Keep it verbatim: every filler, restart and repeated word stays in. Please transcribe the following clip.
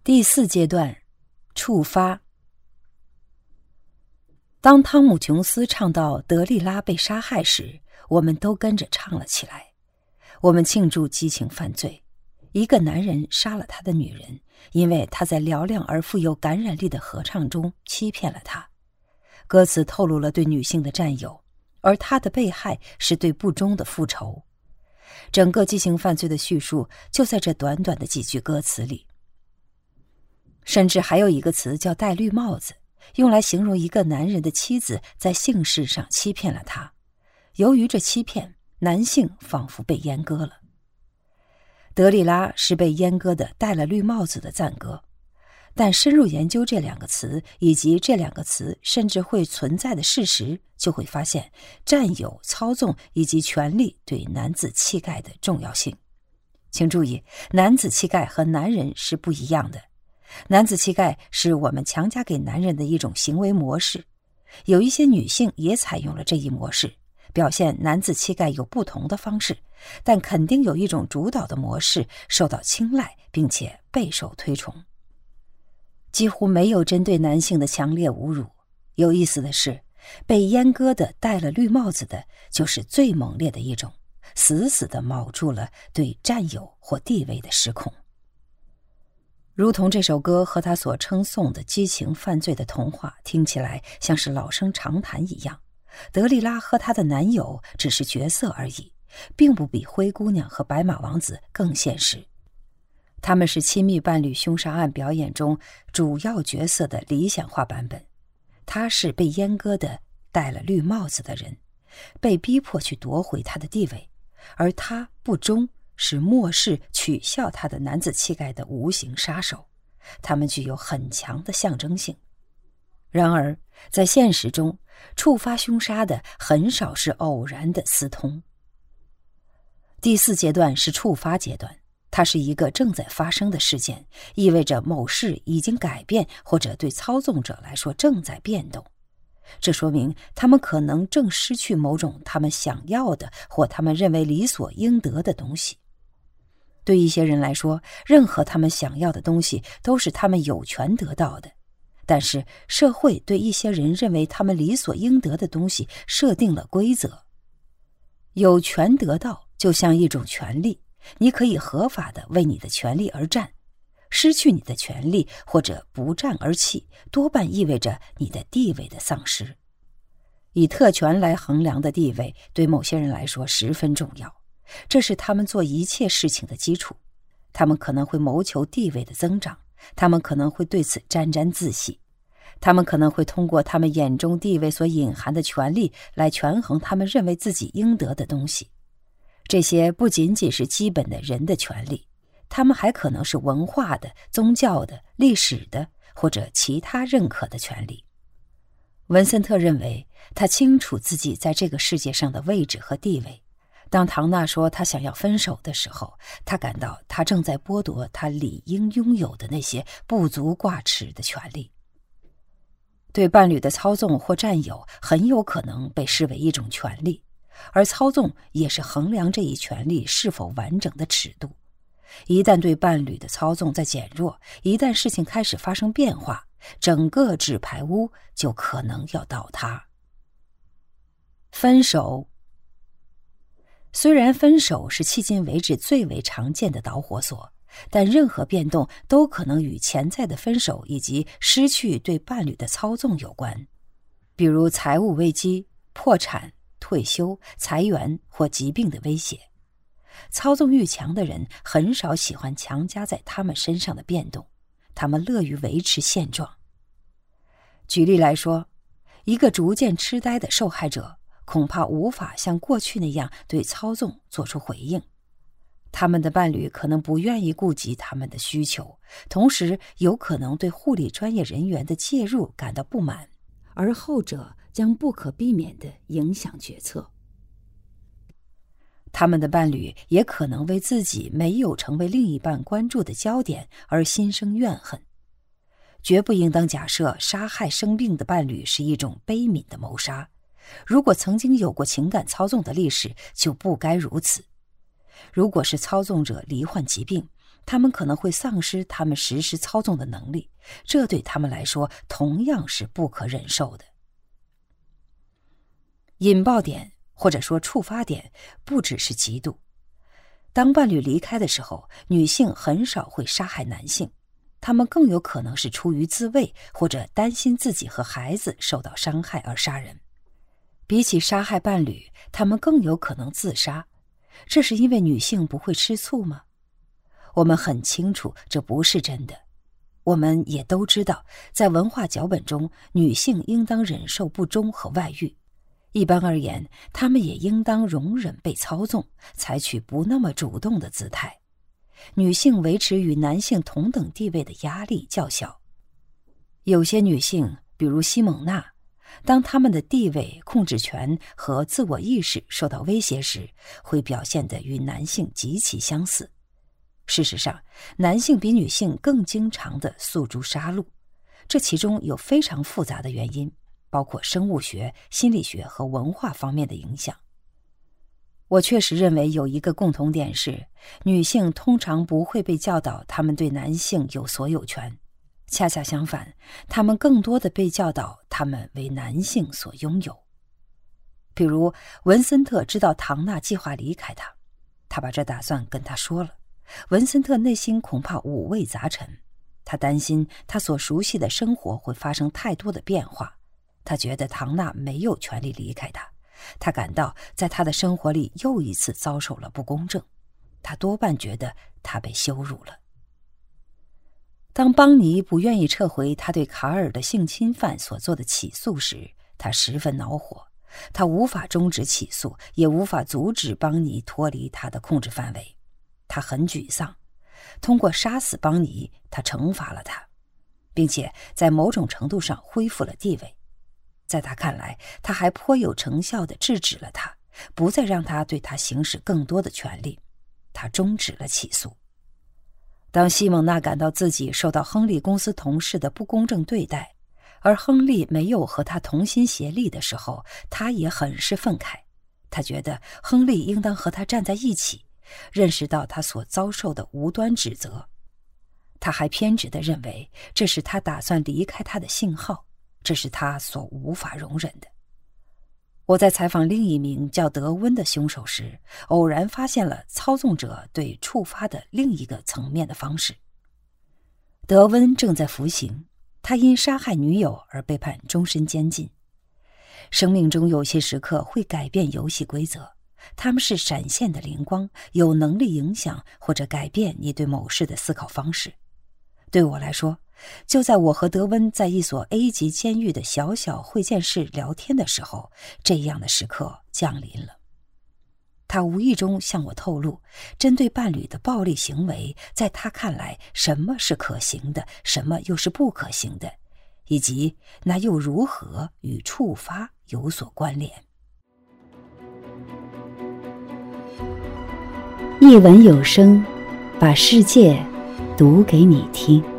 第四阶段，触发。当汤姆·琼斯唱到德利拉被杀害时，我们都跟着唱了起来。我们庆祝激情犯罪，一个男人杀了他的女人，因为他在嘹亮而富有感染力的合唱中欺骗了她。歌词透露了对女性的占有，而他的被害是对不忠的复仇。整个激情犯罪的叙述就在这短短的几句歌词里。甚至还有一个词叫戴绿帽子，用来形容一个男人的妻子在性事上欺骗了他。由于这欺骗，男性仿佛被阉割了。德利拉是被阉割的戴了绿帽子的赞歌，但深入研究这两个词以及这两个词甚至会存在的事实，就会发现占有、操纵以及权力对男子气概的重要性。请注意，男子气概和男人是不一样的。男子气概是我们强加给男人的一种行为模式，有一些女性也采用了这一模式，表现男子气概有不同的方式，但肯定有一种主导的模式受到青睐，并且备受推崇。几乎没有针对男性的强烈侮辱。有意思的是，被阉割的戴了绿帽子的就是最猛烈的一种，死死地铆住了对占有或地位的失控。如同这首歌和他所称颂的激情犯罪的童话听起来像是老生常谈一样，德利拉和她的男友只是角色而已，并不比灰姑娘和白马王子更现实。他们是亲密伴侣凶杀案表演中主要角色的理想化版本。他是被阉割的戴了绿帽子的人，被逼迫去夺回他的地位，而他不忠，是漠视取笑他的男子气概的无形杀手。他们具有很强的象征性。然而在现实中，触发凶杀的很少是偶然的私通。第四阶段是触发阶段，它是一个正在发生的事件，意味着某事已经改变，或者对操纵者来说正在变动。这说明他们可能正失去某种他们想要的或他们认为理所应得的东西。对一些人来说，任何他们想要的东西都是他们有权得到的，但是社会对一些人认为他们理所应得的东西设定了规则。有权得到就像一种权利，你可以合法的为你的权利而战。失去你的权利或者不战而弃，多半意味着你的地位的丧失。以特权来衡量的地位对某些人来说十分重要，这是他们做一切事情的基础。他们可能会谋求地位的增长，他们可能会对此沾沾自喜，他们可能会通过他们眼中地位所隐含的权利来权衡他们认为自己应得的东西。这些不仅仅是基本的人的权利，他们还可能是文化的、宗教的、历史的或者其他认可的权利。文森特认为他清楚自己在这个世界上的位置和地位。当唐娜说他想要分手的时候，他感到他正在剥夺他理应拥有的那些不足挂齿的权利。对伴侣的操纵或占有很有可能被视为一种权利，而操纵也是衡量这一权利是否完整的尺度。一旦对伴侣的操纵在减弱，一旦事情开始发生变化，整个纸牌屋就可能要倒塌。分手。虽然分手是迄今为止最为常见的导火索，但任何变动都可能与潜在的分手以及失去对伴侣的操纵有关，比如财务危机、破产、退休、裁员或疾病的威胁。操纵欲强的人很少喜欢强加在他们身上的变动，他们乐于维持现状。举例来说，一个逐渐痴呆的受害者恐怕无法像过去那样对操纵做出回应。他们的伴侣可能不愿意顾及他们的需求，同时有可能对护理专业人员的介入感到不满，而后者将不可避免地影响决策。他们的伴侣也可能为自己没有成为另一半关注的焦点而心生怨恨。绝不应当假设杀害生病的伴侣是一种悲悯的谋杀。如果曾经有过情感操纵的历史，就不该如此。如果是操纵者罹患疾病， 他们可能会丧失他们实施操纵的能力，这对他们来说同样是不可忍受的。引爆点或者说触发点不只是嫉妒。当伴侣离开的时候，女性很少会杀害男性，他们更有可能是出于自卫或者担心自己和孩子受到伤害而杀人。比起杀害伴侣，他们更有可能自杀。这是因为女性不会吃醋吗？我们很清楚这不是真的。我们也都知道，在文化脚本中，女性应当忍受不忠和外遇。一般而言，她们也应当容忍被操纵，采取不那么主动的姿态。女性维持与男性同等地位的压力较小。有些女性，比如西蒙娜，当她们的地位、控制权和自我意识受到威胁时，会表现得与男性极其相似。事实上，男性比女性更经常地诉诸杀戮，这其中有非常复杂的原因，包括生物学、心理学和文化方面的影响。我确实认为有一个共同点是，女性通常不会被教导她们对男性有所有权，恰恰相反，她们更多的被教导她们为男性所拥有。比如，文森特知道唐娜计划离开他，他把这打算跟他说了。文森特内心恐怕五味杂陈，他担心他所熟悉的生活会发生太多的变化，他觉得唐娜没有权利离开他，他感到在他的生活里又一次遭受了不公正，他多半觉得他被羞辱了。当邦尼不愿意撤回他对卡尔的性侵犯所做的起诉时，他十分恼火，他无法终止起诉，也无法阻止邦尼脱离他的控制范围。他很沮丧，通过杀死邦尼，他惩罚了他，并且在某种程度上恢复了地位。在他看来，他还颇有成效地制止了他，不再让他对他行使更多的权利。他终止了起诉。当西蒙娜感到自己受到亨利公司同事的不公正对待，而亨利没有和他同心协力的时候，他也很是愤慨。他觉得亨利应当和他站在一起，认识到他所遭受的无端指责。他还偏执地认为这是他打算离开他的信号，这是他所无法容忍的。我在采访另一名叫德温的凶手时，偶然发现了操纵者对触发的另一个层面的方式。德温正在服刑，他因杀害女友而被判终身监禁。生命中有些时刻会改变游戏规则，他们是闪现的灵光，有能力影响或者改变你对某事的思考方式。对我来说，就在我和德温在一所 A 级监狱的小小会见室聊天的时候，这样的时刻降临了。他无意中向我透露，针对伴侣的暴力行为，在他看来，什么是可行的，什么又是不可行的，以及那又如何与触发有所关联。 一文有声，把世界读给你听。